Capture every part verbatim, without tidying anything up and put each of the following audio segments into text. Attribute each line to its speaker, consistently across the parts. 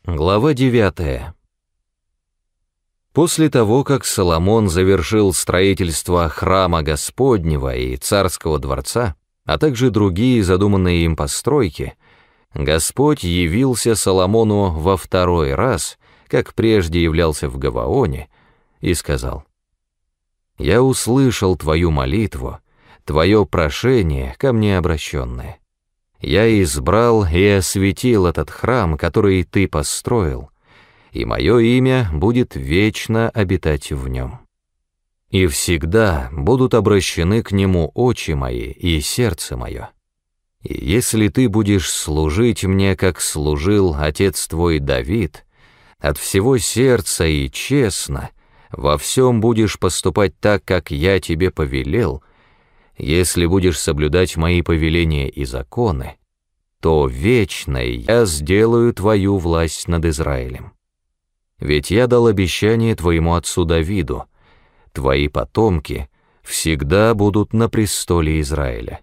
Speaker 1: Глава девятая. После того, как Соломон завершил строительство храма Господнего и царского дворца, а также другие задуманные им постройки, Господь явился Соломону во второй раз, как прежде являлся в Гаваоне, и сказал: «Я услышал твою молитву, твое прошение ко мне обращенное. Я избрал и осветил этот храм, который ты построил, и мое имя будет вечно обитать в нем. И всегда будут обращены к нему очи мои и сердце мое. И если ты будешь служить мне, как служил отец твой Давид, от всего сердца и честно, во всем будешь поступать так, как я тебе повелел, если будешь соблюдать мои повеления и законы, то вечной я сделаю твою власть над Израилем. Ведь я дал обещание твоему отцу Давиду, твои потомки всегда будут на престоле Израиля.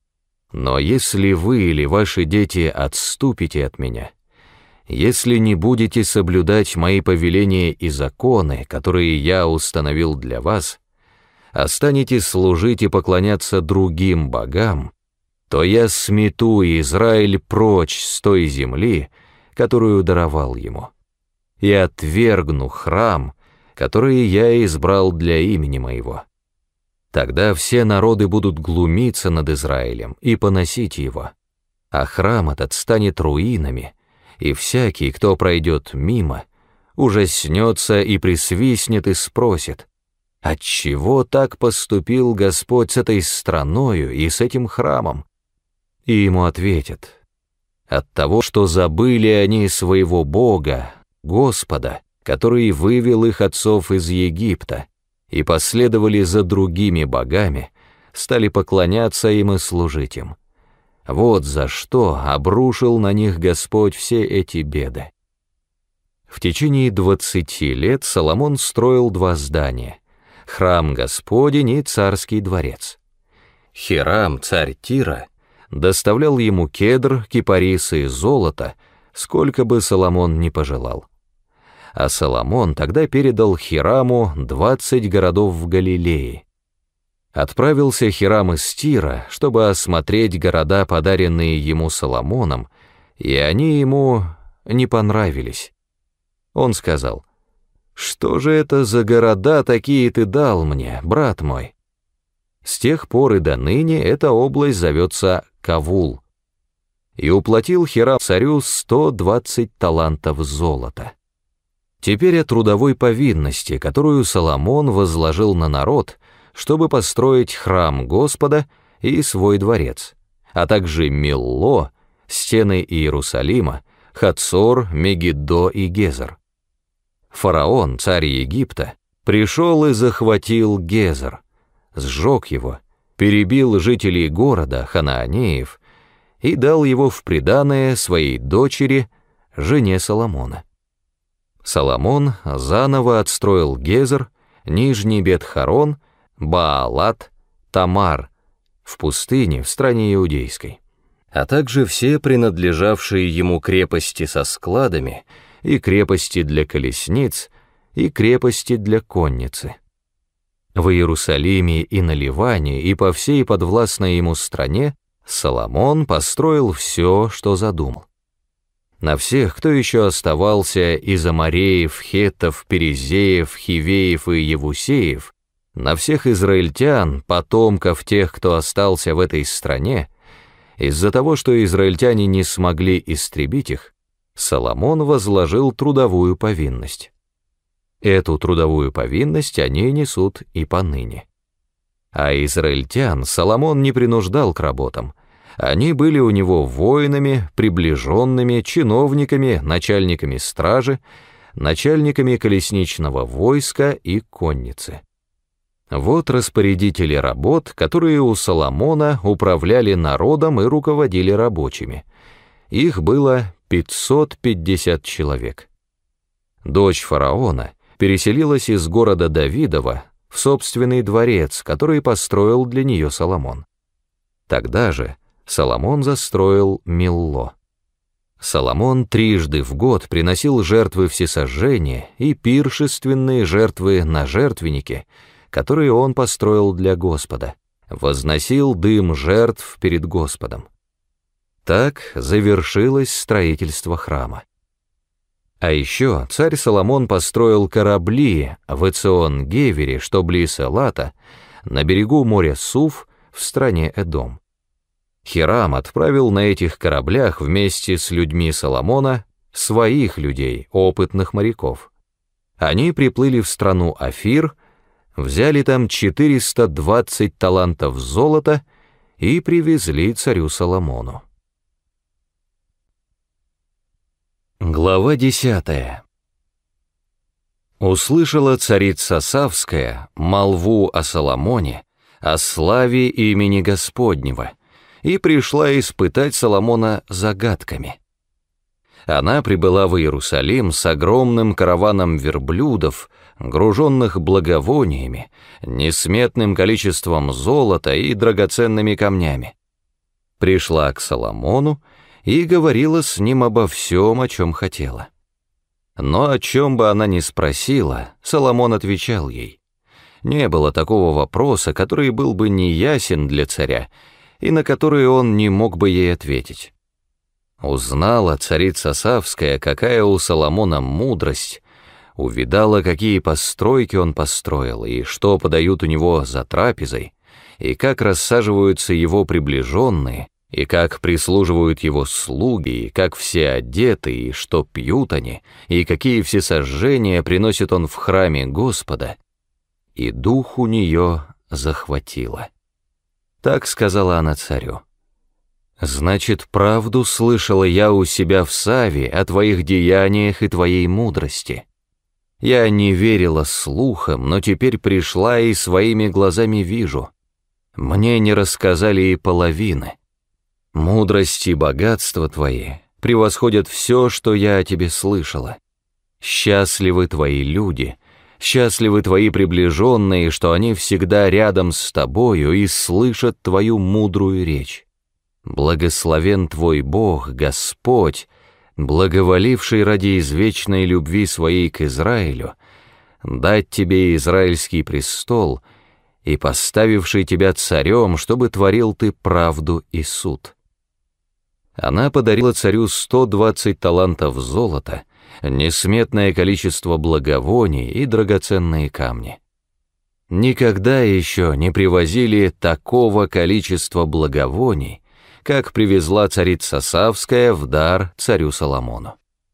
Speaker 1: Но если вы или ваши дети отступите от меня, если не будете соблюдать мои повеления и законы, которые я установил для вас, а станете служить и поклоняться другим богам, то я смету Израиль прочь с той земли, которую даровал ему, и отвергну храм, который я избрал для имени моего. Тогда все народы будут глумиться над Израилем и поносить его, а храм этот станет руинами, и всякий, кто пройдет мимо, ужаснется и присвистнет и спросит: отчего так поступил Господь с этой страною и с этим храмом? И ему ответят: от того, что забыли они своего Бога, Господа, который вывел их отцов из Египта, и последовали за другими богами, стали поклоняться им и служить им. Вот за что обрушил на них Господь все эти беды. В течение двадцати лет Соломон строил два здания: храм Господень и царский дворец. Хирам, царь Тира, доставлял ему кедр, кипарис и золото, сколько бы Соломон ни пожелал. А Соломон тогда передал Хираму двадцать городов в Галилее. Отправился Хирам из Тира, чтобы осмотреть города, подаренные ему Соломоном, и они ему не понравились. Он сказал: «Что же это за города такие ты дал мне, брат мой?» С тех пор и до ныне эта область зовется Кавул. И уплатил Хирам царю сто двадцать талантов золота. Теперь о трудовой повинности, которую Соломон возложил на народ, чтобы построить храм Господа и свой дворец, а также Милло, стены Иерусалима, Хацор, Мегиддо и Гезер. Фараон, царь Египта, пришел и захватил Гезер, сжег его, перебил жителей города, ханаанеев, и дал его в приданое своей дочери, жене Соломона. Соломон заново отстроил Гезер, Нижний Бет-Хорон, Баалат, Тамар в пустыне в стране иудейской, а также все принадлежавшие ему крепости со складами и крепости для колесниц и крепости для конницы. В Иерусалиме и на Ливане и по всей подвластной ему стране Соломон построил все, что задумал. На всех, кто еще оставался из Амореев, Хеттов, Перезеев, Хивеев и Евусеев, на всех израильтян, потомков тех, кто остался в этой стране, из-за того, что израильтяне не смогли истребить их, Соломон возложил трудовую повинность. Эту трудовую повинность они несут и поныне. А израильтян Соломон не принуждал к работам. Они были у него воинами, приближенными, чиновниками, начальниками стражи, начальниками колесничного войска и конницы. Вот распорядители работ, которые у Соломона управляли народом и руководили рабочими. Их было пятьсот пятьдесят человек. Дочь фараона переселилась из города Давидова в собственный дворец, который построил для нее Соломон. Тогда же Соломон застроил Милло. Соломон трижды в год приносил жертвы всесожжения и пиршественные жертвы на жертвеннике, которые он построил для Господа, возносил дым жертв перед Господом. Так завершилось строительство храма. А еще царь Соломон построил корабли в Эцион-Гевере, что близ Элата, на берегу моря Суф в стране Эдом. Хирам отправил на этих кораблях вместе с людьми Соломона своих людей, опытных моряков. Они приплыли в страну Офир, взяли там четыреста двадцать талантов золота и привезли царю Соломону. Глава десятая. Услышала царица Савская молву о Соломоне, о славе имени Господнего, и пришла испытать Соломона загадками. Она прибыла в Иерусалим с огромным караваном верблюдов, груженных благовониями, несметным количеством золота и драгоценными камнями. Пришла к Соломону и говорила с ним обо всем, о чем хотела. Но о чем бы она ни спросила, Соломон отвечал ей. Не было такого вопроса, который был бы неясен для царя, и на который он не мог бы ей ответить. Узнала царица Савская, какая у Соломона мудрость, увидала, какие постройки он построил, и что подают у него за трапезой, и как рассаживаются его приближенные, и как прислуживают его слуги, и как все одеты, и что пьют они, и какие всесожжения приносит он в храме Господа, и дух у нее захватило. Так сказала она царю. «Значит, правду слышала я у себя в Саве о твоих деяниях и твоей мудрости. Я не верила слухам, но теперь пришла и своими глазами вижу. Мне не рассказали и половины. Мудрость и богатство твои превосходят все, что я о тебе слышала. Счастливы твои люди, счастливы твои приближенные, что они всегда рядом с тобою и слышат твою мудрую речь. Благословен твой Бог, Господь, благоволивший ради извечной любви своей к Израилю, дать тебе израильский престол и поставивший тебя царем, чтобы творил ты правду и суд». Она подарила царю сто двадцать талантов золота, несметное количество благовоний и драгоценные камни. Никогда еще не привозили такого количества благовоний, как привезла царица Савская в дар царю Соломону.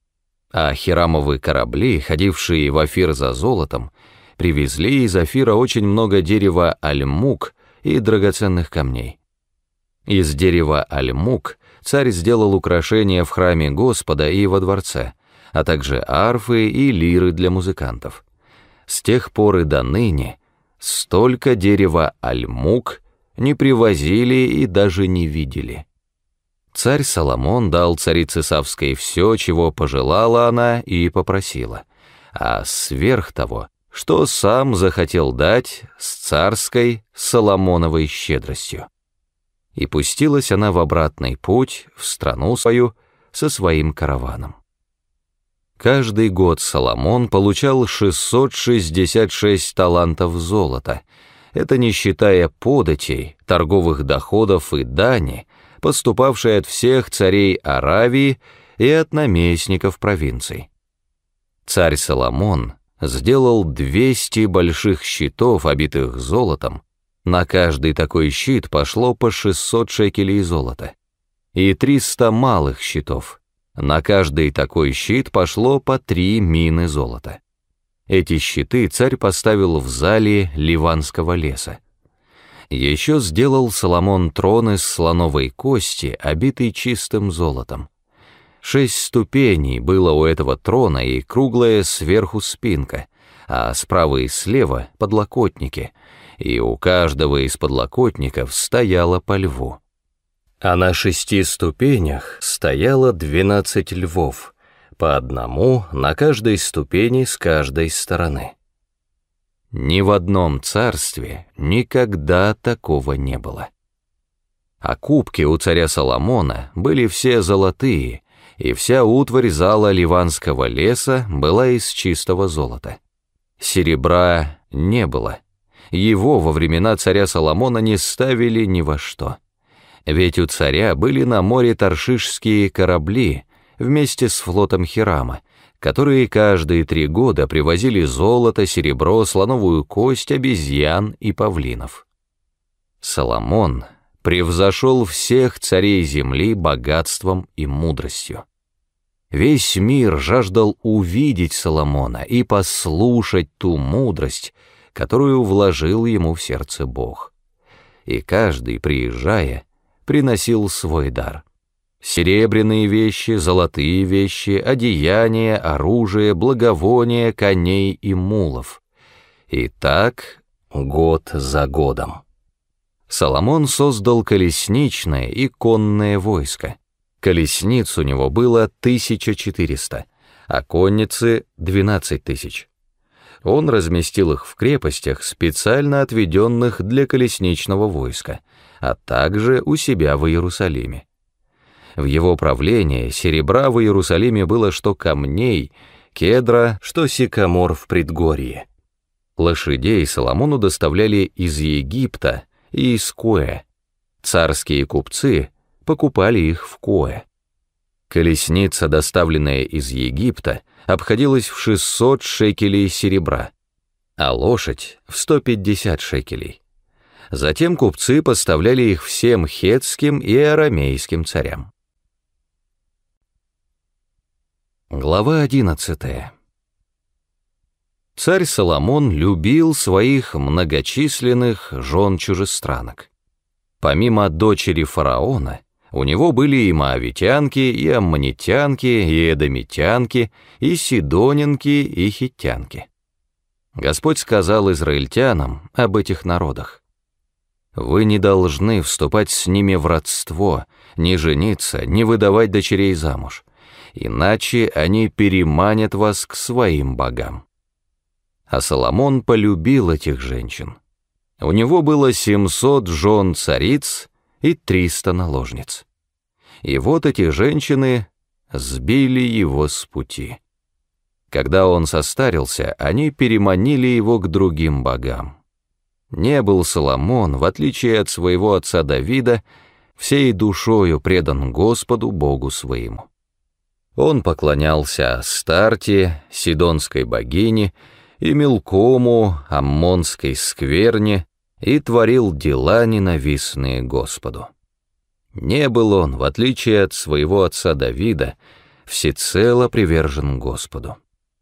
Speaker 1: А хирамовые корабли, ходившие в Офир за золотом, привезли из Офира очень много дерева альмук и драгоценных камней. Из дерева альмук царь сделал украшения в храме Господа и во дворце, а также арфы и лиры для музыкантов. С тех пор и до ныне столько дерева альмук не привозили и даже не видели. Царь Соломон дал царице Савской все, чего пожелала она и попросила, а сверх того, что сам захотел дать с царской Соломоновой щедростью. И пустилась она в обратный путь в страну свою со своим караваном. Каждый год Соломон получал шестьсот шестьдесят шесть талантов золота, это не считая податей, торговых доходов и дани, поступавшей от всех царей Аравии и от наместников провинций. Царь Соломон сделал двести больших щитов, обитых золотом, на каждый такой щит пошло по шестьсот шекелей золота, и триста малых щитов, на каждый такой щит пошло по три мины золота. Эти щиты царь поставил в зале Ливанского леса. Еще сделал Соломон трон из слоновой кости, обитый чистым золотом. Шесть ступеней было у этого трона и круглая сверху спинка, а справа и слева — подлокотники, и у каждого из подлокотников стояло по льву. А на шести ступенях стояло двенадцать львов, по одному на каждой ступени с каждой стороны. Ни в одном царстве никогда такого не было. А кубки у царя Соломона были все золотые, и вся утварь зала Ливанского леса была из чистого золота. Серебра не было. Его во времена царя Соломона не ставили ни во что. Ведь у царя были на море таршишские корабли вместе с флотом Хирама, которые каждые три года привозили золото, серебро, слоновую кость, обезьян и павлинов. Соломон превзошел всех царей земли богатством и мудростью. Весь мир жаждал увидеть Соломона и послушать ту мудрость, которую вложил ему в сердце Бог. И каждый, приезжая, приносил свой дар. Серебряные вещи, золотые вещи, одеяния, оружие, благовония, коней и мулов. И так год за годом. Соломон создал колесничное и конное войско. Колесниц у него было тысяча четыреста, а конницы — двенадцать тысяч. Он разместил их в крепостях, специально отведенных для колесничного войска, а также у себя в Иерусалиме. В его правлении серебра в Иерусалиме было что камней, кедра, что сикамор в предгорье. Лошадей Соломону доставляли из Египта и из Коэ. Царские купцы покупали их в Коэ. Колесница, доставленная из Египта, обходилась в шестьсот шекелей серебра, а лошадь — в сто пятьдесят шекелей. Затем купцы поставляли их всем хеттским и арамейским царям. Глава одиннадцатая. Царь Соломон любил своих многочисленных жен-чужестранок. Помимо дочери фараона, у него были и моавитянки, и аммонитянки, и эдомитянки, и сидонянки, и хиттянки. Господь сказал израильтянам об этих народах: «Вы не должны вступать с ними в родство, не жениться, не выдавать дочерей замуж, иначе они переманят вас к своим богам». А Соломон полюбил этих женщин. У него было семьсот жен цариц и триста наложниц. И вот эти женщины сбили его с пути. Когда он состарился, они переманили его к другим богам. Не был Соломон, в отличие от своего отца Давида, всей душою предан Господу Богу своему. Он поклонялся Астарте, сидонской богине, и Милкому, аммонской скверне, и творил дела, ненавистные Господу. Не был он, в отличие от своего отца Давида, всецело привержен Господу.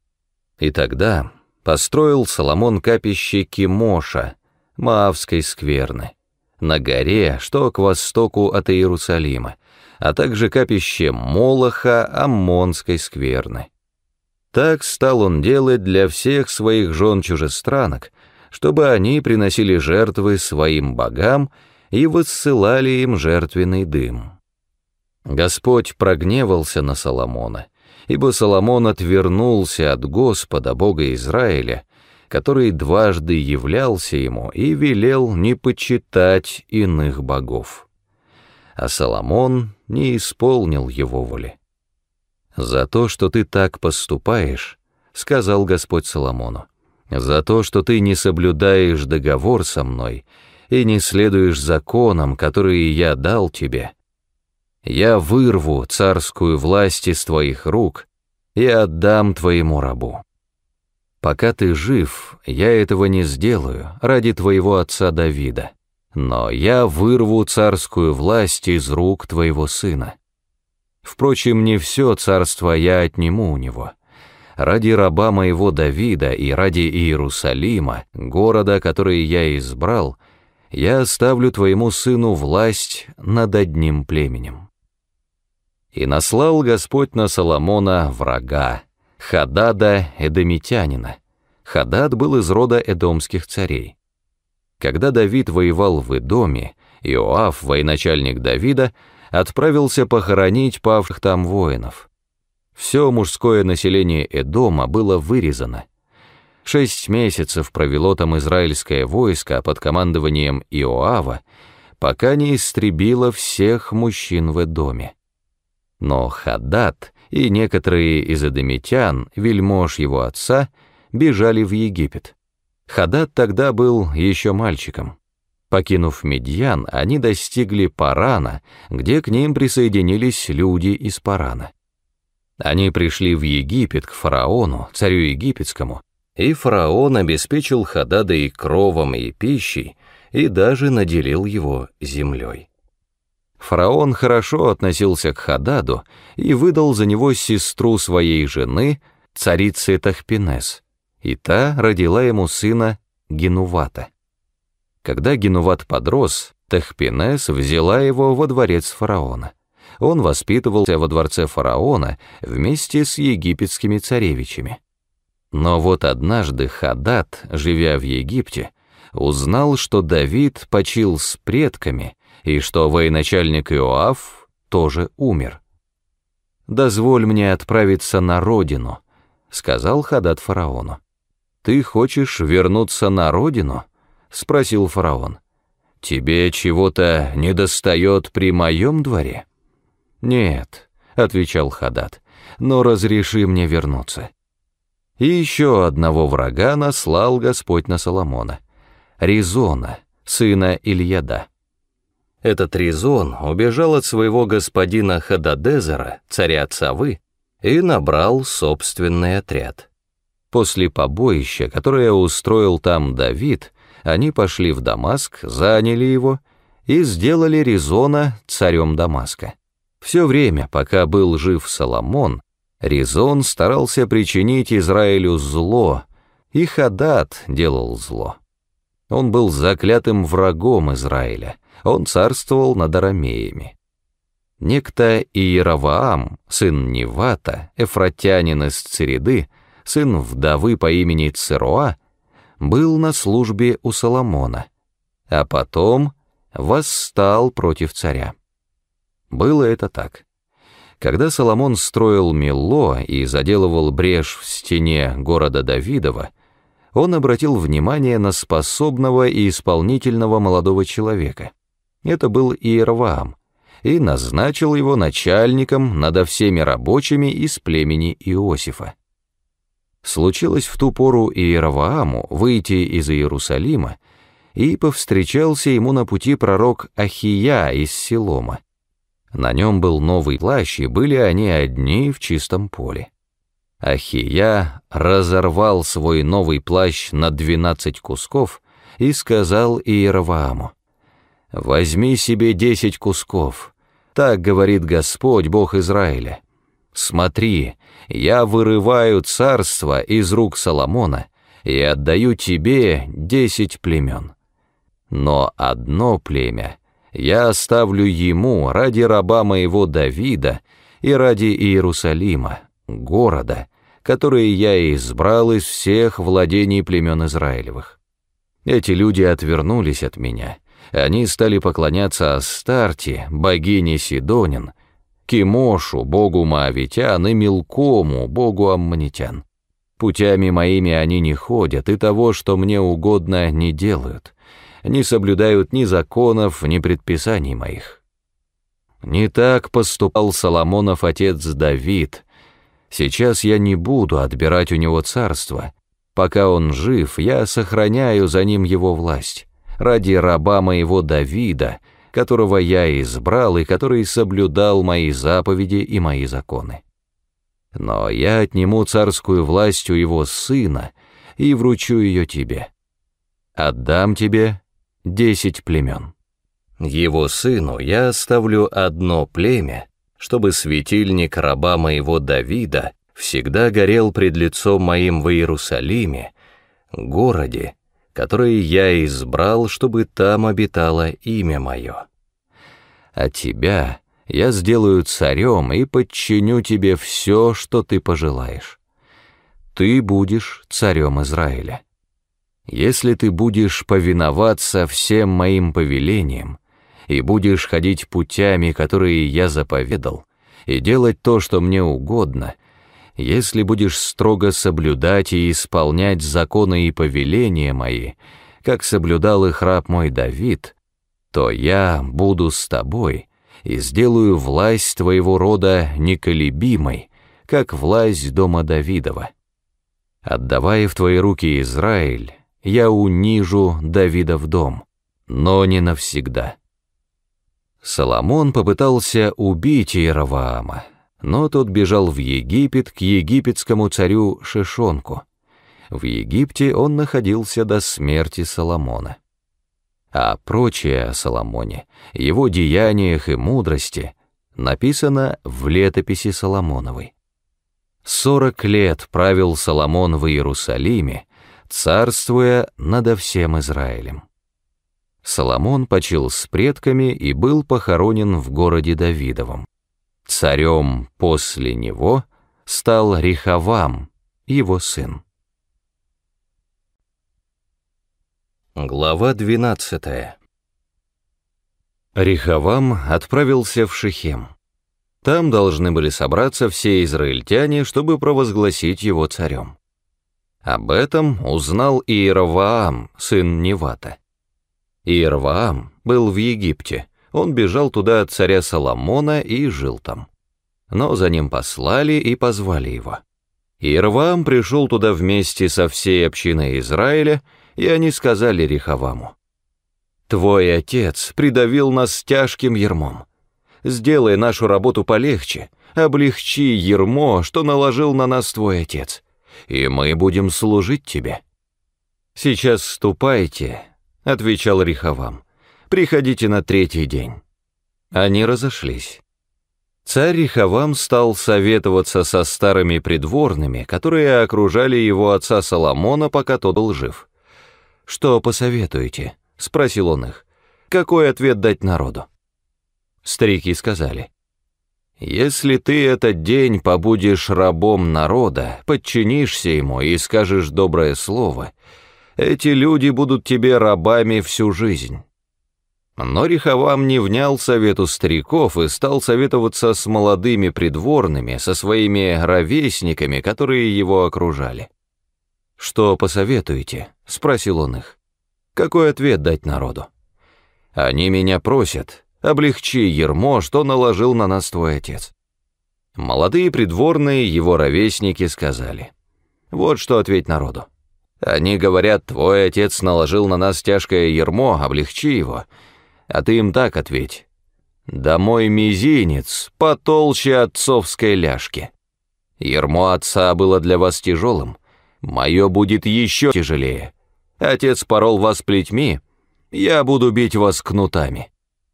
Speaker 1: И тогда построил Соломон капище Кемоша, Моавской скверны, на горе, что к востоку от Иерусалима, а также капище Молоха, Аммонской скверны. Так стал он делать для всех своих жен-чужестранок, чтобы они приносили жертвы своим богам и высылали им жертвенный дым. Господь прогневался на Соломона, ибо Соломон отвернулся от Господа, Бога Израиля, который дважды являлся ему и велел не почитать иных богов. А Соломон не исполнил его воли. «За то, что ты так поступаешь, — сказал Господь Соломону, — за то, что ты не соблюдаешь договор со мной и не следуешь законам, которые я дал тебе, я вырву царскую власть из твоих рук и отдам твоему рабу. Пока ты жив, я этого не сделаю ради твоего отца Давида, но я вырву царскую власть из рук твоего сына. Впрочем, не все царство я отниму у него. Ради раба моего Давида и ради Иерусалима, города, который я избрал, я оставлю твоему сыну власть над одним племенем». И наслал Господь на Соломона врага, Хадада эдомитянина. Хадад был из рода эдомских царей. Когда Давид воевал в Эдоме, Иоав, военачальник Давида, отправился похоронить павших там воинов. Все мужское население Эдома было вырезано. Шесть месяцев провело там израильское войско под командованием Иоава, пока не истребило всех мужчин в Эдоме. Но Хадад и некоторые из эдомитян, вельмож его отца, бежали в Египет. Хадад тогда был еще мальчиком. Покинув Мидьян, они достигли Парана, где к ним присоединились люди из Парана. Они пришли в Египет к фараону, царю египетскому, и фараон обеспечил Хадада и кровом, и пищей, и даже наделил его землей. Фараон хорошо относился к Хададу и выдал за него сестру своей жены, царицы Тахпинес, и та родила ему сына Генувата. Когда Генуват подрос, Тахпинес взяла его во дворец фараона. Он воспитывался во дворце фараона вместе с египетскими царевичами. Но вот однажды Хадад, живя в Египте, узнал, что Давид почил с предками и что военачальник Иоав тоже умер. «Дозволь мне отправиться на родину», — сказал Хадад фараону. «Ты хочешь вернуться на родину?» — спросил фараон. «Тебе чего-то недостает при моем дворе?» «Нет», — отвечал Хадад, — «но разреши мне вернуться». И еще одного врага наслал Господь на Соломона — Резона, сына Ильяда. Этот Резон убежал от своего господина Хададезера, царя Цавы, и набрал собственный отряд. После побоища, которое устроил там Давид, они пошли в Дамаск, заняли его и сделали Резона царем Дамаска. Все время, пока был жив Соломон, Резон старался причинить Израилю зло, и Хадад делал зло. Он был заклятым врагом Израиля, он царствовал над арамеями. Некто Иераваам, сын Невата, эфратянин из Цереды, сын вдовы по имени Церуа, был на службе у Соломона, а потом восстал против царя. Было это так. Когда Соломон строил Милло и заделывал брешь в стене города Давидова, он обратил внимание на способного и исполнительного молодого человека. Это был Иераваам, и назначил его начальником над всеми рабочими из племени Иосифа. Случилось в ту пору Иеравааму выйти из Иерусалима, и повстречался ему на пути пророк Ахия из Силома. На нем был новый плащ, и были они одни в чистом поле. Ахия разорвал свой новый плащ на двенадцать кусков и сказал Иеравааму: «Возьми себе десять кусков, так говорит Господь, Бог Израиля. Смотри, я вырываю царство из рук Соломона и отдаю тебе десять племен. Но одно племя я оставлю ему ради раба моего Давида и ради Иерусалима, города, который я избрал из всех владений племен Израилевых». Эти люди отвернулись от меня. Они стали поклоняться Астарте, богине Сидонин, Кемошу, богу Моавитян, и Милкому, богу Аммонитян. Путями моими они не ходят, и того, что мне угодно, не делают. Не соблюдают ни законов, ни предписаний моих. Не так поступал Соломонов отец Давид. Сейчас я не буду отбирать у него царство. Пока он жив, я сохраняю за ним его власть, ради раба моего Давида, которого я избрал и который соблюдал мои заповеди и мои законы. Но я отниму царскую власть у его сына и вручу ее тебе. Отдам тебе десять племен. Его сыну я оставлю одно племя, чтобы светильник раба моего Давида всегда горел пред лицом моим в Иерусалиме, городе, который я избрал, чтобы там обитало имя мое. А тебя я сделаю царем и подчиню тебе все, что ты пожелаешь. Ты будешь царем Израиля. Если ты будешь повиноваться всем моим повелениям и будешь ходить путями, которые я заповедал, и делать то, что мне угодно, если будешь строго соблюдать и исполнять законы и повеления мои, как соблюдал их раб мой Давид, то я буду с тобой и сделаю власть твоего рода неколебимой, как власть дома Давидова. Отдавая в твои руки Израиль, я унижу Давидов дом, но не навсегда». Соломон попытался убить Иеровоама, но тот бежал в Египет к египетскому царю Шишонку. В Египте он находился до смерти Соломона. А прочее о Соломоне, его деяниях и мудрости написано в летописи Соломоновой. Сорок лет правил Соломон в Иерусалиме, царствуя надо всем Израилем. Соломон почил с предками и был похоронен в городе Давидовом. Царем после него стал Рехавам, его сын. Глава двенадцатая. Рехавам отправился в Шихем. Там должны были собраться все израильтяне, чтобы провозгласить его царем. Об этом узнал Иеровоам, сын Невата. Иеровоам был в Египте, он бежал туда от царя Соломона и жил там. Но за ним послали и позвали его. Иеровоам пришел туда вместе со всей общиной Израиля, и они сказали Рехаваму: «Твой отец придавил нас тяжким ярмом. Сделай нашу работу полегче, облегчи ярмо, что наложил на нас твой отец, и мы будем служить тебе». «Сейчас ступайте», — отвечал Рехавам, — «приходите на третий день». Они разошлись. Царь Рехавам стал советоваться со старыми придворными, которые окружали его отца Соломона, пока тот был жив. «Что посоветуете?» — спросил он их. «Какой ответ дать народу?» Старики сказали: «Если ты этот день побудешь рабом народа, подчинишься ему и скажешь доброе слово, эти люди будут тебе рабами всю жизнь». Но Рехавам не внял совету стариков и стал советоваться с молодыми придворными, со своими ровесниками, которые его окружали. «Что посоветуете?» — спросил он их. «Какой ответ дать народу?» «Они меня просят: облегчи ярмо, что наложил на нас твой отец». Молодые придворные, его ровесники, сказали: «Вот что ответь народу. Они говорят: твой отец наложил на нас тяжкое ярмо, облегчи его. А ты им так ответь: да мой мизинец потолще отцовской ляжки. Ярмо отца было для вас тяжелым, мое будет еще тяжелее. Отец порол вас плетьми, я буду бить вас кнутами».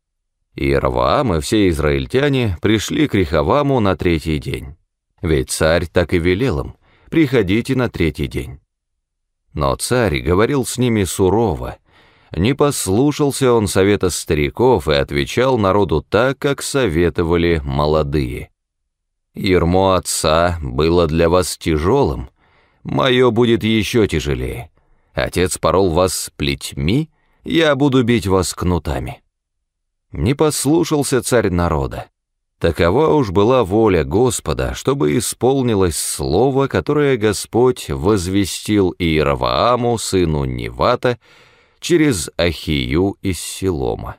Speaker 1: Иеровоам и все израильтяне пришли к Рехаваму на третий день, ведь царь так и велел им: приходите на третий день. Но царь говорил с ними сурово, не послушался он совета стариков и отвечал народу так, как советовали молодые. «Ярмо отца было для вас тяжелым, мое будет еще тяжелее. Отец порол вас плетьми, я буду бить вас кнутами». Не послушался царь народа. Такова уж была воля Господа, чтобы исполнилось слово, которое Господь возвестил Иеровоаму, сыну Невата, через Ахию из Силома.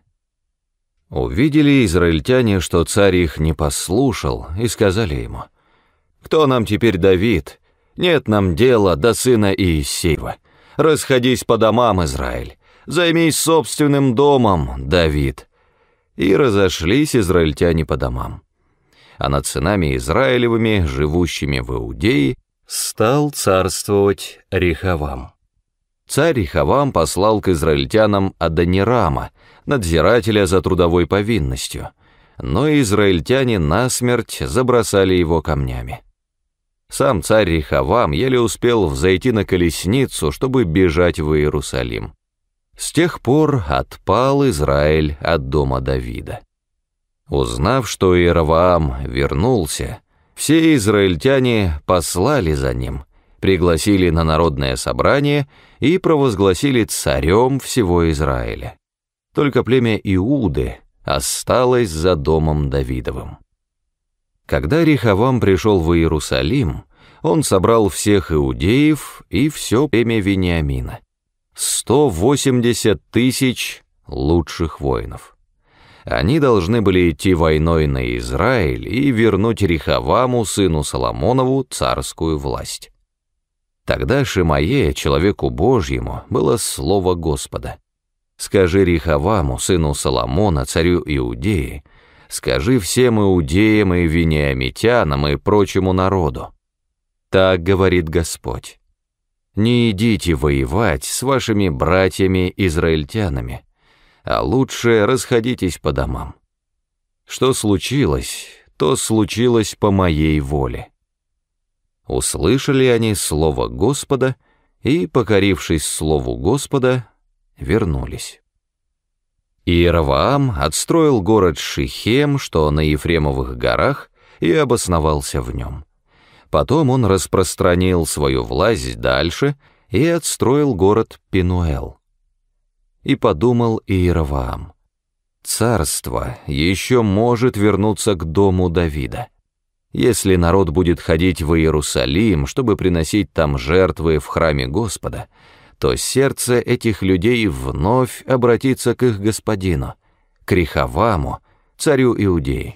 Speaker 1: Увидели израильтяне, что царь их не послушал, и сказали ему: «Кто нам теперь Давид? Нет нам дела до сына Иессеева. Расходись по домам, Израиль, займись собственным домом, Давид». И разошлись израильтяне по домам. А над сынами Израилевыми, живущими в Иудее, стал царствовать Рехавам. Царь Рехавам послал к израильтянам Адонирама, надзирателя за трудовой повинностью, но израильтяне насмерть забросали его камнями. Сам царь Рехавам еле успел взойти на колесницу, чтобы бежать в Иерусалим. С тех пор отпал Израиль от дома Давида. Узнав, что Иеровоам вернулся, все израильтяне послали за ним, пригласили на народное собрание и провозгласили царем всего Израиля. Только племя Иуды осталось за домом Давидовым. Когда Рехавам пришел в Иерусалим, он собрал всех иудеев и все племя Вениамина. сто восемьдесят тысяч лучших воинов. Они должны были идти войной на Израиль и вернуть Рехаваму, сыну Соломонову, царскую власть. Тогда Шимае, человеку Божьему, было слово Господа: «Скажи Рехаваму, сыну Соломона, царю Иудеи, скажи всем иудеям и вениамитянам и прочему народу: так говорит Господь: не идите воевать с вашими братьями-израильтянами, а лучше расходитесь по домам. Что случилось, то случилось по моей воле». Услышали они слово Господа и, покорившись слову Господа, вернулись. Иеровоам отстроил город Шихем, что на Ефремовых горах, и обосновался в нем. Потом он распространил свою власть дальше и отстроил город Пенуэл. И подумал Иеровоам: царство еще может вернуться к дому Давида. Если народ будет ходить в Иерусалим, чтобы приносить там жертвы в храме Господа, то сердце этих людей вновь обратится к их господину, к Рехаваму, царю Иудеи.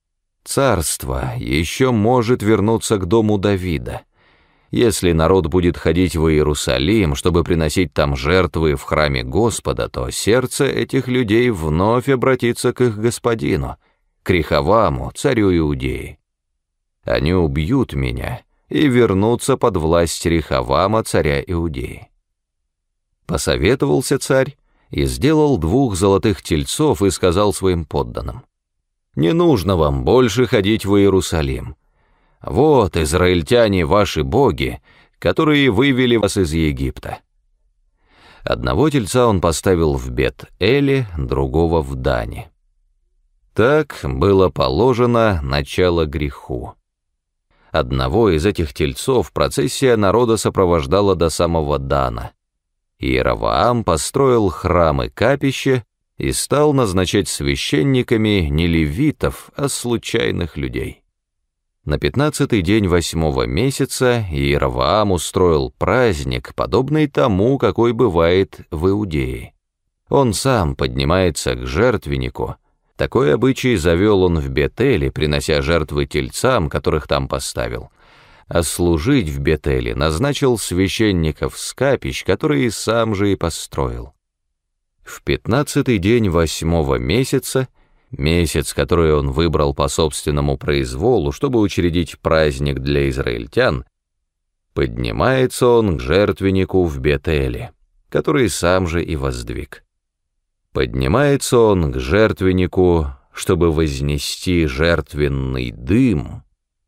Speaker 1: Царство еще может вернуться к дому Давида. Если народ будет ходить в Иерусалим, чтобы приносить там жертвы в храме Господа, то сердце этих людей вновь обратится к их господину, к Рехаваму, царю Иудеи. Они убьют меня и вернутся под власть Рехавама, царя Иудеи. Посоветовался царь и сделал двух золотых тельцов и сказал своим подданным: «Не нужно вам больше ходить в Иерусалим. Вот израильтяне ваши боги, которые вывели вас из Египта». Одного тельца он поставил в Бет-Эле, другого в Дане. Так было положено начало греху. Одного из этих тельцов процессия народа сопровождала до самого Дана. Иеровоам построил храм и капище и стал назначать священниками не левитов, а случайных людей. На пятнадцатый день восьмого месяца Иеровоам устроил праздник, подобный тому, какой бывает в Иудее. Он сам поднимается к жертвеннику. Такой обычай завел он в Бет-Эле, принося жертвы тельцам, которых там поставил. А служить в Бет-Эле назначил священников с капищ, которые сам же и построил. В пятнадцатый день восьмого месяца, месяц, который он выбрал по собственному произволу, чтобы учредить праздник для израильтян, поднимается он к жертвеннику в Бет-Эле, который сам же и воздвиг. Поднимается он к жертвеннику, чтобы вознести жертвенный дым.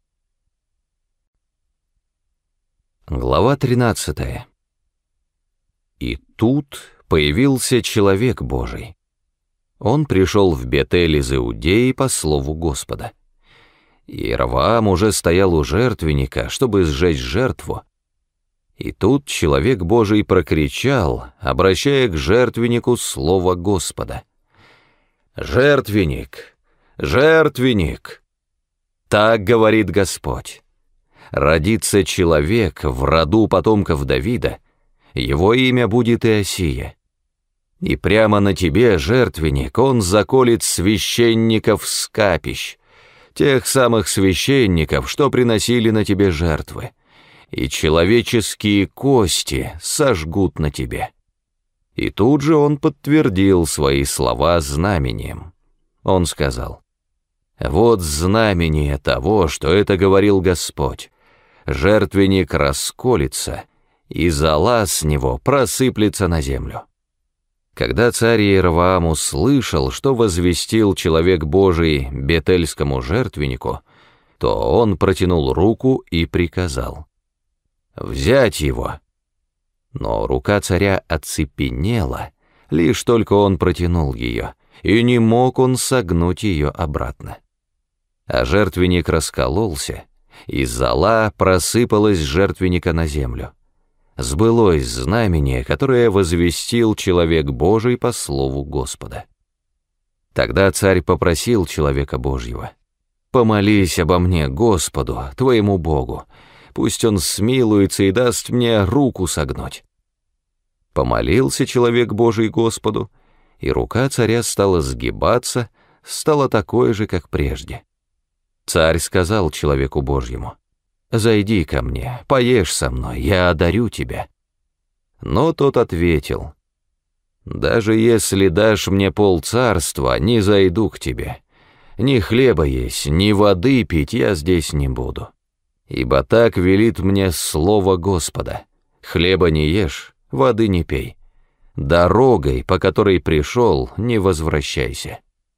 Speaker 1: Глава тринадцатая. И тут появился человек Божий. Он пришел в Бет-Эль из Иудеи по слову Господа. Иеровоам уже стоял у жертвенника, чтобы сжечь жертву. И тут человек Божий прокричал, обращая к жертвеннику слово Господа: «Жертвенник! Жертвенник! Так говорит Господь: родится человек в роду потомков Давида, его имя будет Иосия. И прямо на тебе, жертвенник, он заколет священников с капищ, тех самых священников, что приносили на тебе жертвы, и человеческие кости сожгут на тебе». И тут же он подтвердил свои слова знамением. Он сказал: «Вот знамение того, что это говорил Господь: жертвенник расколется, и зола с него просыплется на землю». Когда царь Иеровоам услышал, что возвестил человек Божий бетельскому жертвеннику, то он протянул руку и приказал: «Взять его». Но рука царя оцепенела, лишь только он протянул ее, и не мог он согнуть ее обратно. А жертвенник раскололся, и зола просыпалась с жертвенника на землю. Сбылось знамение, которое возвестил человек Божий по слову Господа. Тогда царь попросил человека Божьего: «Помолись обо мне Господу, твоему Богу, пусть он смилуется и даст мне руку согнуть». Помолился человек Божий Господу, и рука царя стала сгибаться, стало такое же, как прежде. Царь сказал человеку Божьему: «Зайди ко мне, поешь со мной, я одарю тебя». Но тот ответил: «Даже если дашь мне полцарства, не зайду к тебе. Ни хлеба есть, ни воды пить я здесь не буду. Ибо так велит мне слово Господа: хлеба не ешь, воды не пей. Дорогой, по которой пришел, не возвращайся».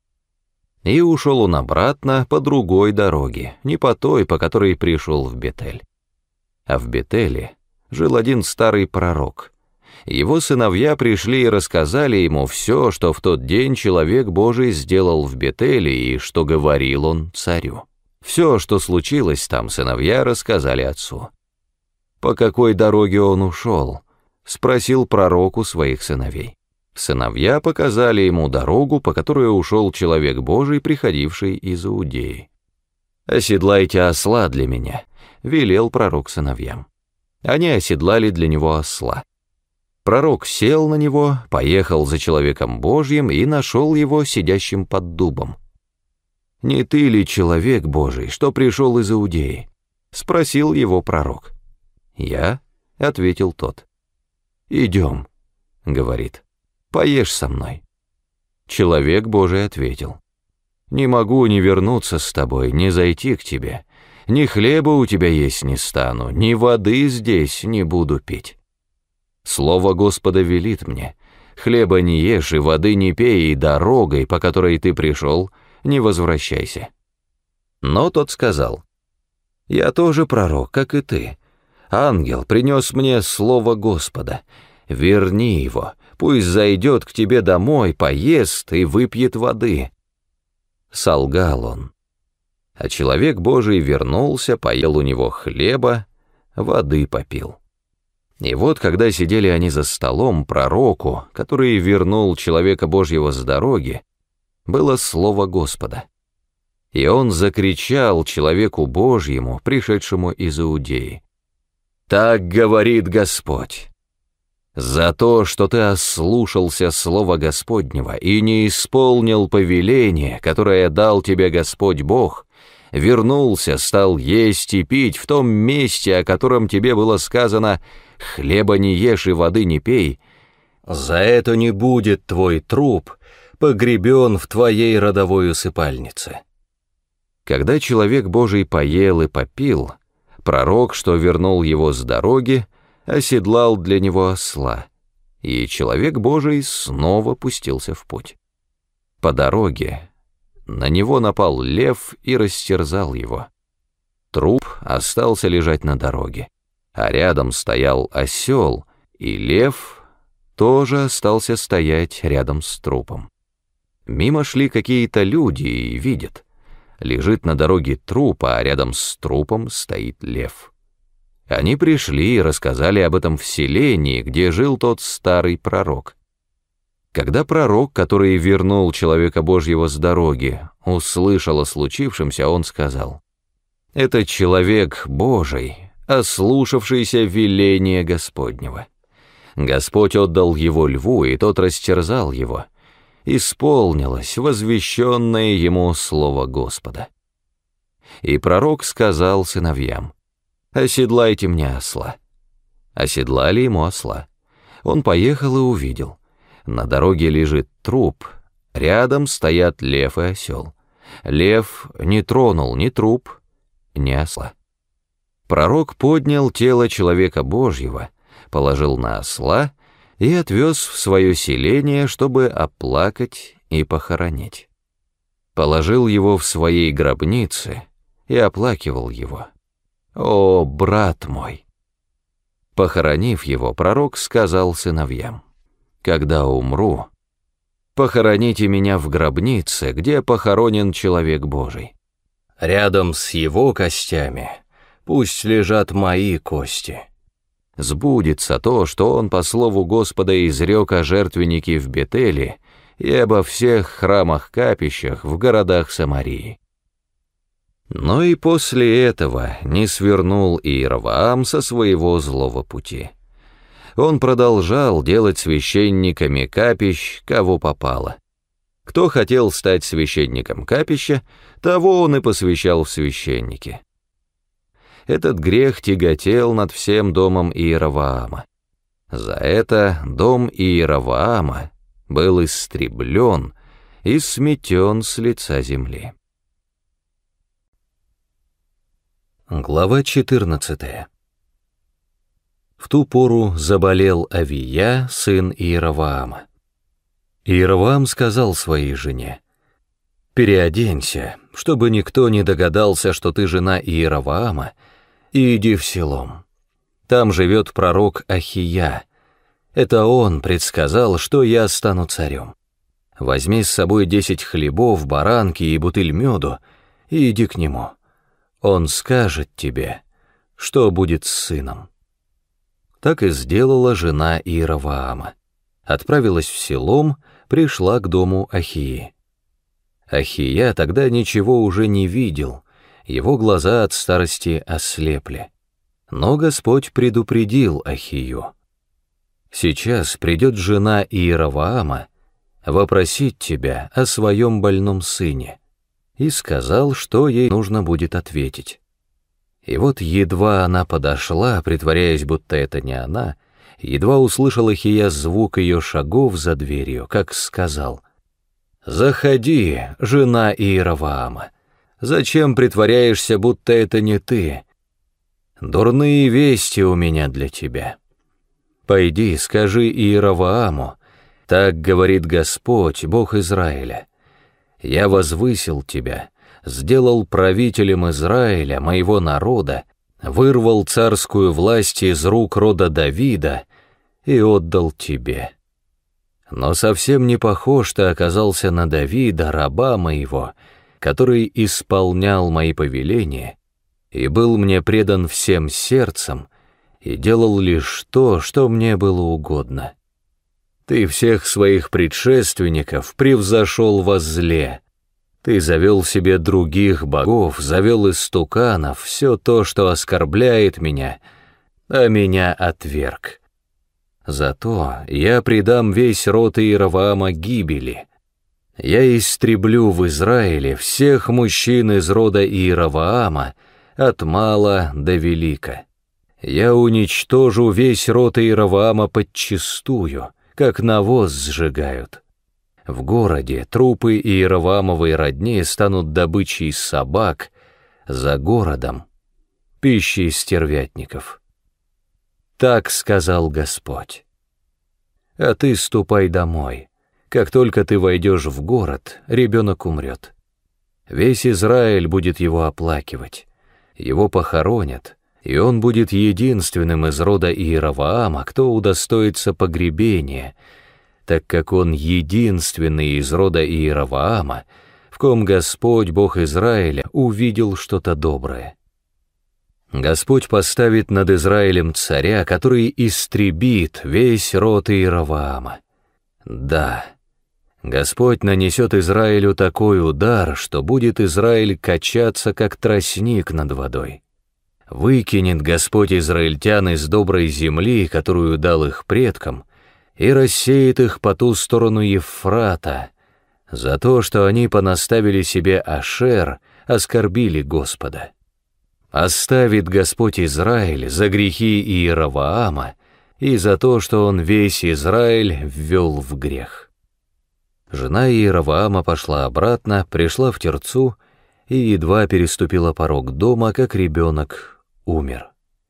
Speaker 1: И ушел он обратно по другой дороге, не по той, по которой пришел в Бетель. А в Бетеле жил один старый пророк. Его сыновья пришли и рассказали ему все, что в тот день человек Божий сделал в Бетеле и что говорил он царю. Все, что случилось там, сыновья рассказали отцу. «По какой дороге он ушел?» — спросил пророк у своих сыновей. Сыновья показали ему дорогу, по которой ушел человек Божий, приходивший из Иудеи. «Оседлайте осла для меня», — велел пророк сыновьям. Они оседлали для него осла. Пророк сел на него, поехал за человеком Божьим и нашел его сидящим под дубом. «Не ты ли человек Божий, что пришел из Иудеи?» — спросил его пророк. «Я», — ответил тот. «Идем», — говорит, — «поешь со мной». Человек Божий ответил: «Не могу не вернуться с тобой, не зайти к тебе. Ни хлеба у тебя есть не стану, ни воды здесь не буду пить. Слово Господа велит мне: хлеба не ешь и воды не пей, и дорогой, по которой ты пришел, не возвращайся». Но тот сказал: «Я тоже пророк, как и ты. Ангел принес мне слово Господа. Верни его, пусть зайдет к тебе домой, поест и выпьет воды». Солгал он. А человек Божий вернулся, поел у него хлеба, воды попил. И вот, когда сидели они за столом, пророку, который вернул человека Божьего с дороги, было слово Господа. И он закричал человеку Божьему, пришедшему из Иудеи: «Так говорит Господь: за то, что ты ослушался слова Господнего и не исполнил повеление, которое дал тебе Господь Бог, вернулся, стал есть и пить в том месте, о котором тебе было сказано: хлеба не ешь и воды не пей, за это не будет твой труп погребен в твоей родовой усыпальнице». Когда человек Божий поел и попил, пророк, что вернул его с дороги, оседлал для него осла, и человек Божий снова пустился в путь. По дороге на него напал лев и растерзал его. Труп остался лежать на дороге, а рядом стоял осел, и лев тоже остался стоять рядом с трупом. Мимо шли какие-то люди и видят: лежит на дороге труп, а рядом с трупом стоит лев. Они пришли и рассказали об этом в селении, где жил тот старый пророк. Когда пророк, который вернул человека Божьего с дороги, услышал о случившемся, он сказал: «Это человек Божий, ослушавшийся веления Господнего. Господь отдал его льву, и тот растерзал его. Исполнилось возвещенное ему слово Господа». И пророк сказал сыновьям: «Оседлайте мне осла». Оседлали ему осла. Он поехал и увидел: на дороге лежит труп, рядом стоят лев и осел. Лев не тронул ни труп, ни осла. Пророк поднял тело человека Божьего, положил на осла и отвез в свое селение, чтобы оплакать и похоронить. Положил его в своей гробнице и оплакивал его. «О, брат мой!» Похоронив его, пророк сказал сыновьям: «Когда умру, похороните меня в гробнице, где похоронен человек Божий. Рядом с его костями пусть лежат мои кости. Сбудется то, что он по слову Господа изрек о жертвеннике в Бетеле и обо всех храмах-капищах в городах Самарии». Но и после этого не свернул Иеровоам со своего злого пути. Он продолжал делать священниками капищ, кого попало. Кто хотел стать священником капища, того он и посвящал в священники. Этот грех тяготел над всем домом Иеровоама. За это дом Иеровоама был истреблен и сметен с лица земли. Глава четырнадцатая. В ту пору заболел Авия, сын Иеровоама. Иеровоам сказал своей жене: «Переоденься, чтобы никто не догадался, что ты жена Иеровоама, и иди в селом. Там живет пророк Ахия. Это он предсказал, что я стану царем. Возьми с собой десять хлебов, баранки и бутыль меду, и иди к нему. Он скажет тебе, что будет с сыном». Так и сделала жена Иеровоама. Отправилась в селом, пришла к дому Ахии. Ахия тогда ничего уже не видел, его глаза от старости ослепли. Но Господь предупредил Ахию: «Сейчас придет жена Иеровоама вопросить тебя о своем больном сыне», и сказал, что ей нужно будет ответить. И вот едва она подошла, притворяясь, будто это не она, едва услышал Ахия звук ее шагов за дверью, как сказал: «Заходи, жена Иеровоама, зачем притворяешься, будто это не ты? Дурные вести у меня для тебя. Пойди, скажи Иеровоаму, так говорит Господь, Бог Израиля: я возвысил тебя, сделал правителем Израиля, моего народа, вырвал царскую власть из рук рода Давида и отдал тебе. Но совсем не похож ты оказался на Давида, раба моего, который исполнял мои повеления и был мне предан всем сердцем и делал лишь то, что мне было угодно. Ты всех своих предшественников превзошел во зле. Ты завел себе других богов, завел истуканов, все то, что оскорбляет меня, а меня отверг. Зато я предам весь род Иеровоама гибели. Я истреблю в Израиле всех мужчин из рода Иеровоама, от мала до велика. Я уничтожу весь род Иеровоама подчистую, как навоз сжигают. В городе трупы Иеровоамовой родни станут добычей собак, за городом — пищей стервятников. Так сказал Господь. А ты ступай домой. Как только ты войдешь в город, ребенок умрет. Весь Израиль будет его оплакивать. Его похоронят, и он будет единственным из рода Иеровоама, кто удостоится погребения, так как он единственный из рода Иеровоама, в ком Господь, Бог Израиля, увидел что-то доброе. Господь поставит над Израилем царя, который истребит весь род Иеровоама. Да, Господь нанесет Израилю такой удар, что будет Израиль качаться, как тростник над водой. Выкинет Господь израильтян из доброй земли, которую дал их предкам, и рассеет их по ту сторону Евфрата за то, что они понаставили себе ашер, оскорбили Господа. Оставит Господь Израиль за грехи Иеровоама и за то, что он весь Израиль ввел в грех». Жена Иеровоама пошла обратно, пришла в Тирцу и едва переступила порог дома, как ребенок умер.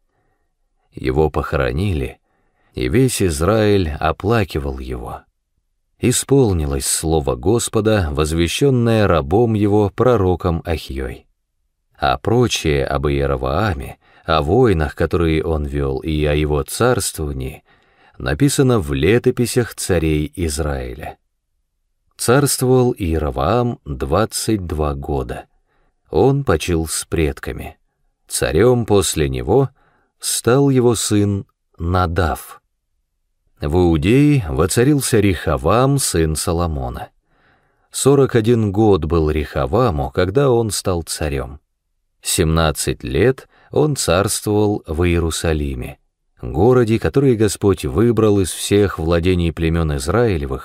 Speaker 1: Его похоронили, и весь Израиль оплакивал его. Исполнилось слово Господа, возвещенное рабом его пророком Ахией. А прочее об Иеровоаме, о войнах, которые он вел, и о его царствовании, написано в летописях царей Израиля. Царствовал Иеровоам двадцать два года. Он почил с предками. Царем после него стал его сын Надав. В Иудее воцарился Рехавам, сын Соломона. Сорок один год был Рехаваму, когда он стал царем. Семнадцать лет он царствовал в Иерусалиме, городе, который Господь выбрал из всех владений племен Израилевых,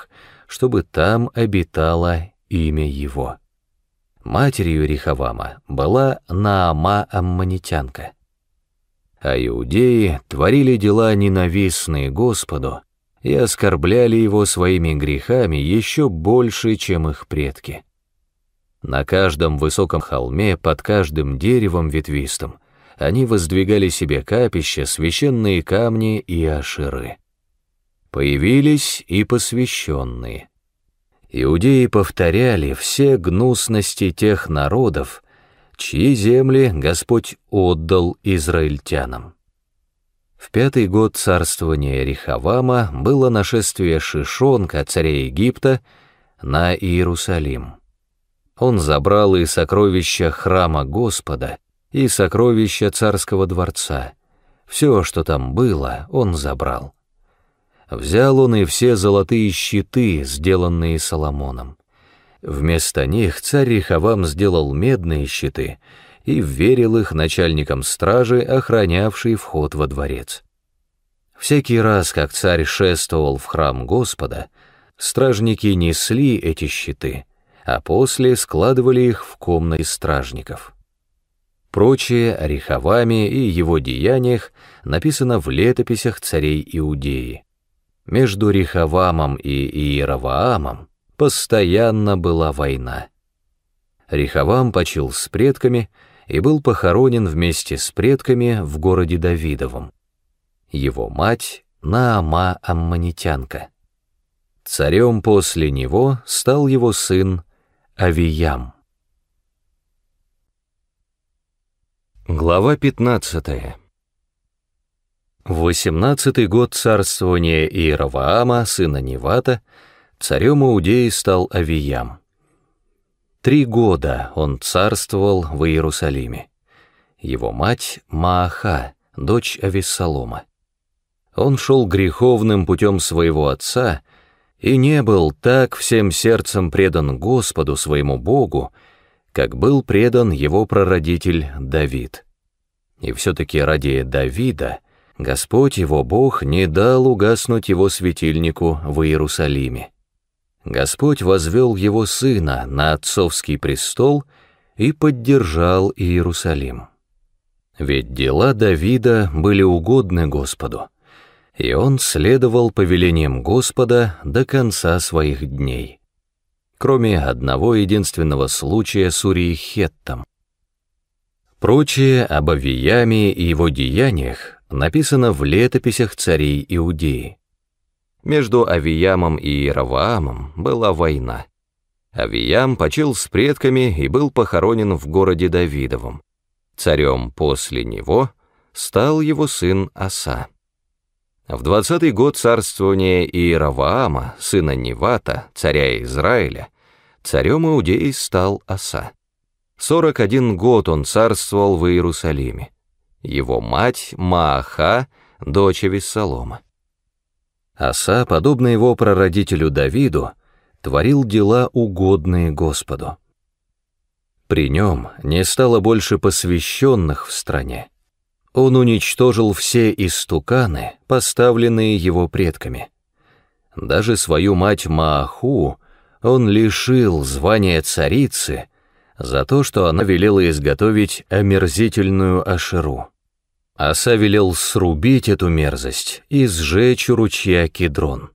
Speaker 1: чтобы там обитало имя его. Матерью Рехавама была Наама Аммонитянка. А иудеи творили дела ненавистные Господу и оскорбляли его своими грехами еще больше, чем их предки. На каждом высоком холме, под каждым деревом ветвистым, они воздвигали себе капища, священные камни и ашеры. Появились и посвященные. Иудеи повторяли все гнусности тех народов, чьи земли Господь отдал израильтянам. В пятый год царствования Рехавама было нашествие Шишонка, царя Египта, на Иерусалим. Он забрал и сокровища храма Господа, и сокровища царского дворца. Все, что там было, он забрал. Взял он и все золотые щиты, сделанные Соломоном. Вместо них царь Рехавам сделал медные щиты и вверил их начальникам стражи, охранявшей вход во дворец. Всякий раз, как царь шествовал в храм Господа, стражники несли эти щиты, а после складывали их в комнаты стражников. Прочее о Рехаваме и его деяниях написано в летописях царей Иудеи. Между Рехавамом и Иеровоамом постоянно была война. Рехавам почил с предками и был похоронен вместе с предками в городе Давидовом. Его мать Наама Аммонитянка. Царем после него стал его сын Авиям. Глава пятнадцатая. В восемнадцатый год царствования Иеровоама, сына Невата, царем Иудеи стал Авиям. Три года он царствовал в Иерусалиме. Его мать Мааха, дочь Авессалома. Он шел греховным путем своего отца и не был так всем сердцем предан Господу своему Богу, как был предан его прародитель Давид. И все-таки ради Давида Господь его Бог не дал угаснуть его светильнику в Иерусалиме. Господь возвел его сына на отцовский престол и поддержал Иерусалим. Ведь дела Давида были угодны Господу, и он следовал повелениям Господа до конца своих дней, кроме одного единственного случая с Урией-Хеттом. Прочее об Авияме и его деяниях написано в летописях царей Иудеи. Между Авиямом и Иеровоамом была война. Авиям почил с предками и был похоронен в городе Давидовом. Царем после него стал его сын Аса. В двадцатый год царствования Иеровоама, сына Невата, царя Израиля, царем Иудеи стал Аса. Сорок один год он царствовал в Иерусалиме. Его мать Мааха, дочь Авессалома. Аса, подобно его прародителю Давиду, творил дела, угодные Господу. При нем не стало больше посвященных в стране. Он уничтожил все истуканы, поставленные его предками. Даже свою мать Мааху он лишил звания царицы за то, что она велела изготовить омерзительную ашеру. Аса велел срубить эту мерзость и сжечь у ручья Кидрон.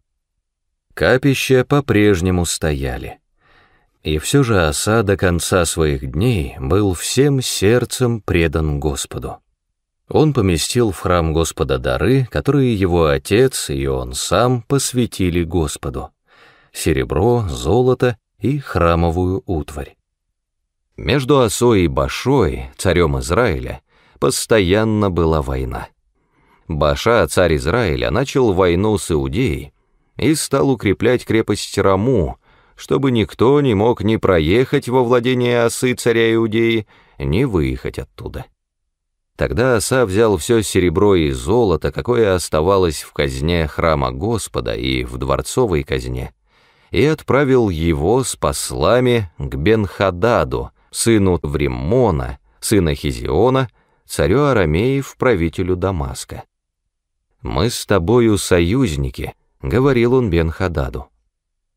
Speaker 1: Капища по-прежнему стояли. И все же Аса до конца своих дней был всем сердцем предан Господу. Он поместил в храм Господа дары, которые его отец и он сам посвятили Господу: серебро, золото и храмовую утварь. Между Асой и Башой, царем Израиля, постоянно была война. Баша, царь Израиля, начал войну с Иудеей и стал укреплять крепость Раму, чтобы никто не мог ни проехать во владение Асы, царя Иудеи, ни выехать оттуда. Тогда Аса взял все серебро и золото, какое оставалось в казне храма Господа и в дворцовой казне, и отправил его с послами к Бен-Хададу, сыну Вриммона, сына Хизиона, царю Арамеев, правителю Дамаска. «Мы с тобою союзники», — говорил он Бен-Хададу.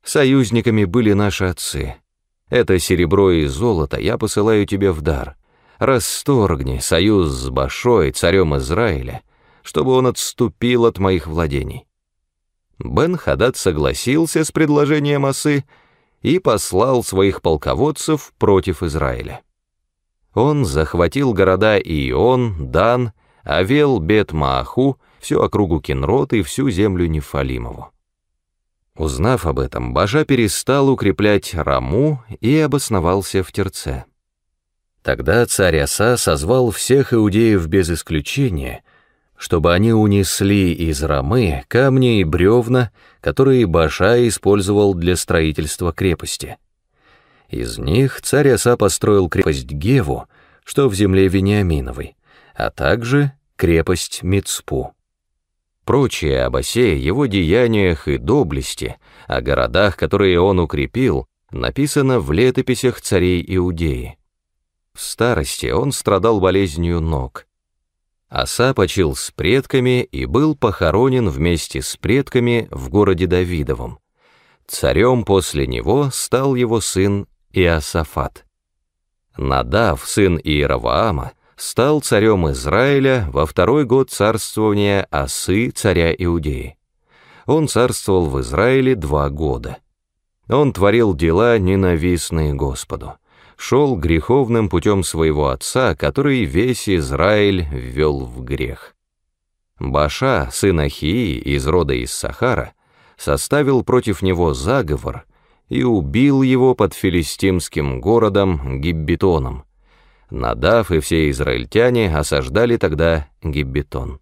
Speaker 1: Союзниками были наши отцы. Это серебро и золото я посылаю тебе в дар. Расторгни союз с Башой, царем Израиля, чтобы он отступил от моих владений». Бен-Хадад согласился с предложением Асы и послал своих полководцев против Израиля. Он захватил города Ион, Дан, Авел-Бет-Мааху, всю округу Кинрот и всю землю Нефалимову. Узнав об этом, Баша перестал укреплять Раму и обосновался в Тирце. Тогда царь Аса созвал всех иудеев без исключения, чтобы они унесли из Рамы камни и бревна, которые Баша использовал для строительства крепости. Из них царь Аса построил крепость Геву, что в земле Вениаминовой, а также крепость Мицпу. Прочее об Асе, его деяниях и доблести, о городах, которые он укрепил, написано в летописях царей Иудеи. В старости он страдал болезнью ног. Аса почил с предками и был похоронен вместе с предками в городе Давидовом. Царем после него стал его сын Иосафат. Надав, сын Иераваама, стал царем Израиля во второй год царствования Асы, царя Иудеи. Он царствовал в Израиле два года. Он творил дела, ненавистные Господу, шел греховным путем своего отца, который весь Израиль ввел в грех. Баша, сын Ахии из рода Иссахара, составил против него заговор и убил его под филистимским городом Гиббетоном. Надав и все израильтяне осаждали тогда Гиббетон.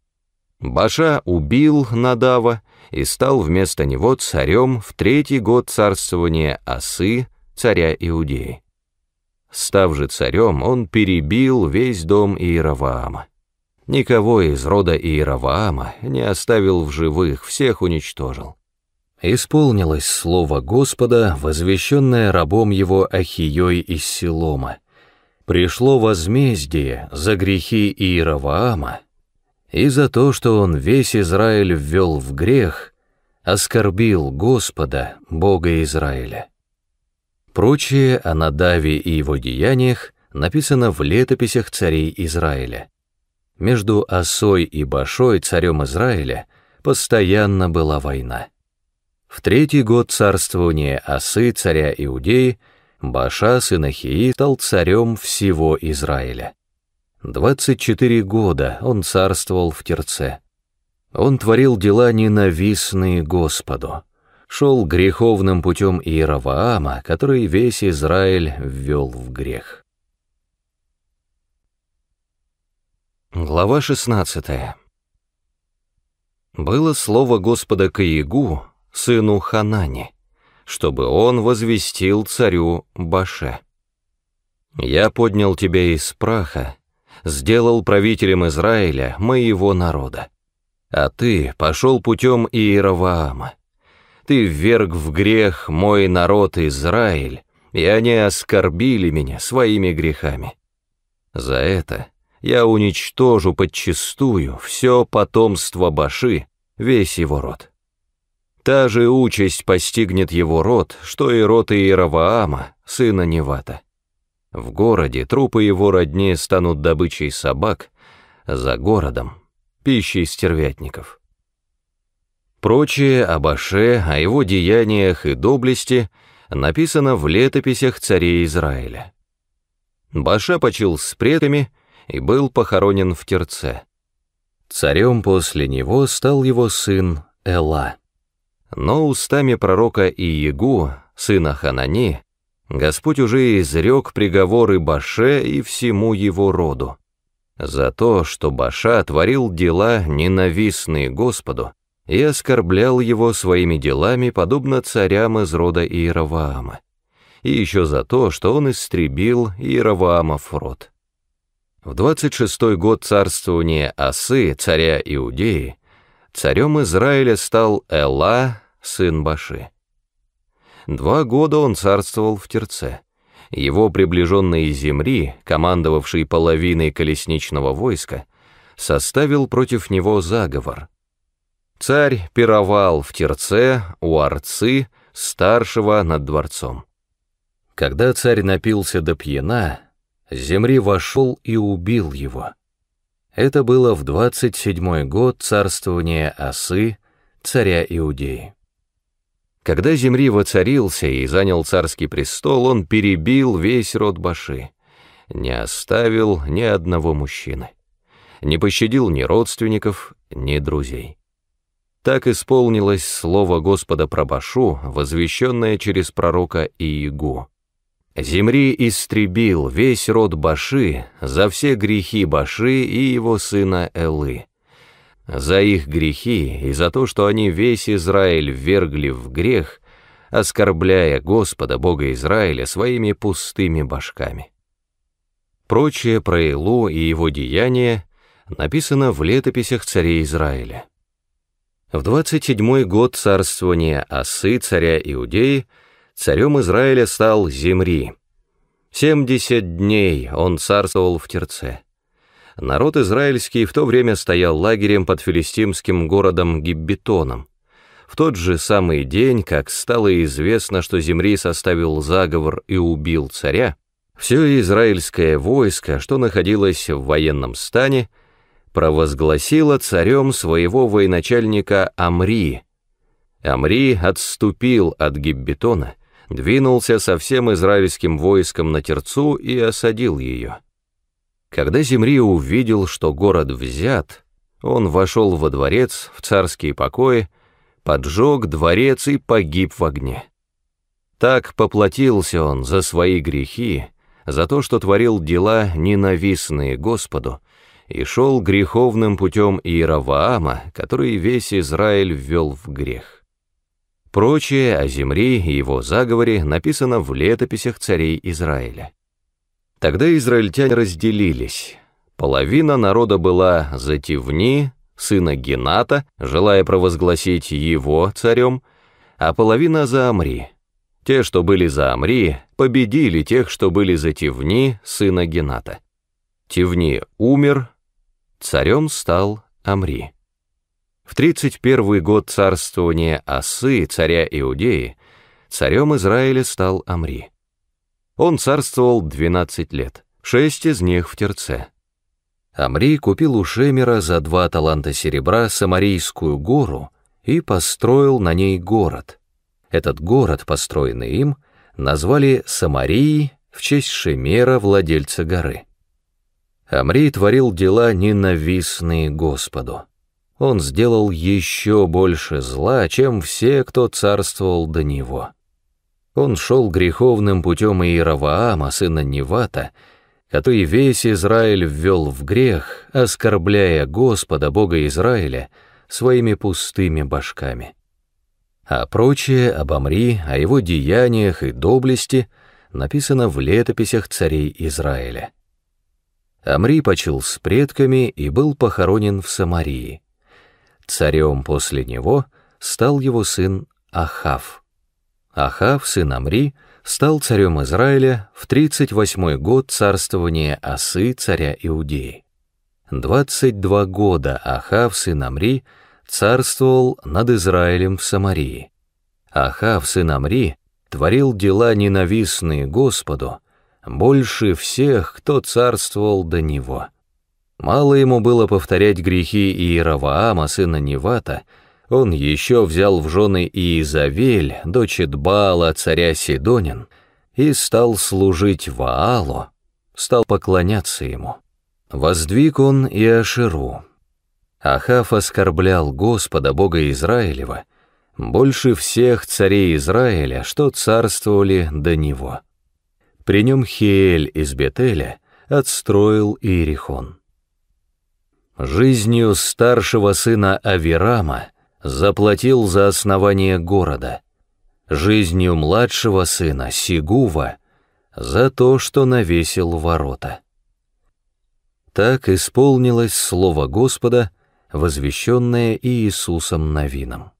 Speaker 1: Баша убил Надава и стал вместо него царем в третий год царствования Асы, царя Иудеи. Став же царем, он перебил весь дом Иераваама. Никого из рода Иераваама не оставил в живых, всех уничтожил. Исполнилось слово Господа, возвещенное рабом его Ахией из Силома. Пришло возмездие за грехи Иераваама и за то, что он весь Израиль ввел в грех, оскорбил Господа, Бога Израиля. Прочее о Надаве и его деяниях написано в летописях царей Израиля. Между Асой и Башой, царем Израиля, постоянно была война. В третий год царствования Асы, царя Иудеи, Баша, сын Ахии, стал царем всего Израиля. Двадцать четыре года он царствовал в Тирце. Он творил дела, ненавистные Господу, шел греховным путем Иераваама, который весь Израиль ввел в грех. Глава шестнадцатая. Было слово Господа к Иегу, сыну Ханани, чтобы он возвестил царю Баше: «Я поднял тебя из праха, сделал правителем Израиля, моего народа, а ты пошел путем Иераваама. Ты вверг в грех мой народ Израиль, и они оскорбили меня своими грехами. За это я уничтожу подчистую все потомство Баши, весь его род. Та же участь постигнет его род, что и род Иераваама, сына Невата. В городе трупы его родни станут добычей собак, за городом — пищей стервятников». Прочее о Баше, о его деяниях и доблести написано в летописях царей Израиля. Баша почил с предками и был похоронен в Тирце. Царем после него стал его сын Эла. Но устами пророка Иегу, сына Ханани, Господь уже изрек приговоры Баше и всему его роду за то, что Баша творил дела, ненавистные Господу, и оскорблял его своими делами, подобно царям из рода Иераваама, и еще за то, что он истребил Иераваамов род. В двадцать шестой год царствования Асы, царя Иудеи, царем Израиля стал Эла, сын Баши. Два года он царствовал в Тирце. Его приближенный Зимри, командовавший половиной колесничного войска, составил против него заговор. Царь пировал в Тирце у Арцы, старшего над дворцом. Когда царь напился до пьяна, Зимри вошел и убил его. Это было в двадцать седьмой год царствования Асы, царя Иудеи. Когда Зимри воцарился и занял царский престол, он перебил весь род Баши, не оставил ни одного мужчины, не пощадил ни родственников, ни друзей. Так исполнилось слово Господа про Башу, возвещенное через пророка Иегу. Зимри истребил весь род Баши за все грехи Баши и его сына Элы, за их грехи и за то, что они весь Израиль ввергли в грех, оскорбляя Господа, Бога Израиля, своими пустыми башками. Прочее про Элу и его деяния написано в летописях царей Израиля. В двадцать седьмой год царствования Асы, царя Иудеи, царем Израиля стал Зимри. Семьдесят дней он царствовал в Тирце. Народ израильский в то время стоял лагерем под филистимским городом Гиббетоном. В тот же самый день, как стало известно, что Зимри составил заговор и убил царя, все израильское войско, что находилось в военном стане, провозгласило царем своего военачальника Амри. Амри отступил от Гиббетона, двинулся со всем израильским войском на Тирцу и осадил ее. Когда Зимри увидел, что город взят, он вошел во дворец, в царские покои, поджег дворец и погиб в огне. Так поплатился он за свои грехи, за то, что творил дела, ненавистные Господу, и шел греховным путем Иеровоама, который весь Израиль ввел в грех. Прочее о Зимри и его заговоре написано в летописях царей Израиля. Тогда израильтяне разделились. Половина народа была за Тивни, сына Гената, желая провозгласить его царем, а половина за Амри. Те, что были за Амри, победили тех, что были за Тивни, сына Гената. Тивни умер, царем стал Амри. В тридцать первый год царствования Асы, царя Иудеи, царем Израиля стал Амри. Он царствовал двенадцать лет, шесть из них в Тирце. Амри купил у Шемера за два таланта серебра Самарийскую гору и построил на ней город. Этот город, построенный им, назвали Самарией в честь Шемера, владельца горы. Амри творил дела, ненавистные Господу. Он сделал еще больше зла, чем все, кто царствовал до него. Он шел греховным путем Иеровоама, сына Невата, который весь Израиль ввел в грех, оскорбляя Господа, Бога Израиля, своими пустыми башками. А прочее об Амри, о его деяниях и доблести написано в летописях царей Израиля. Амри почил с предками и был похоронен в Самарии. Царем после него стал его сын Ахав. Ахав, сын Амри, стал царем Израиля в тридцать восьмой год царствования Асы, царя Иудеи. Двадцать два года Ахав, сын Амри, царствовал над Израилем в Самарии. Ахав, сын Амри, творил дела, ненавистные Господу, больше всех, кто царствовал до него. Мало ему было повторять грехи Иеровоама, сына Невата, он еще взял в жены Иезавель, дочь Идбаала, царя Сидонин, и стал служить Ваалу, стал поклоняться ему. Воздвиг он и Ашеру. Ахав оскорблял Господа, Бога Израилева, больше всех царей Израиля, что царствовали до него. При нем Хиэль из Бетеля отстроил Иерихон. Жизнью старшего сына Авирама заплатил за основание города, жизнью младшего сына Сигува за то, что навесил ворота. Так исполнилось слово Господа, возвещенное Иисусом Навином.